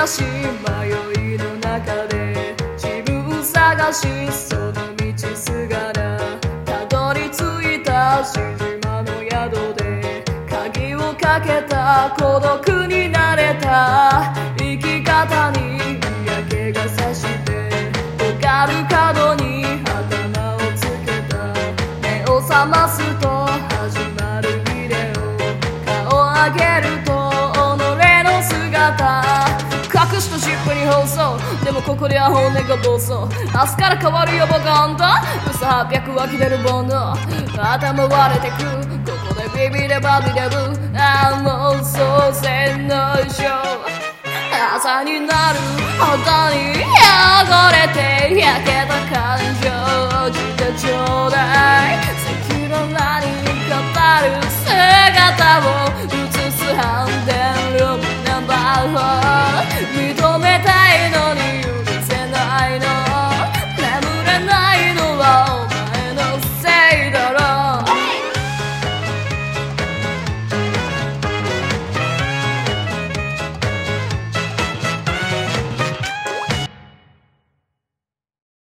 し迷いの中で自分探しその道すがらたどり着いた静まの宿で鍵をかけた孤独になれた生き方に嫌気がさして尖る角に頭をつけた目を覚ますと始まるビデオ顔を上げると己の姿隠した尻尾に放送でもここでは骨が暴走明日から変わるよボカンと嘘800湧き出るボンド頭割れてくここでビビればビデブああもうそうせんのショー朝になるほどに汚れて焼けた感情をじてちょうだい赤裸々に語る姿を映すハンデ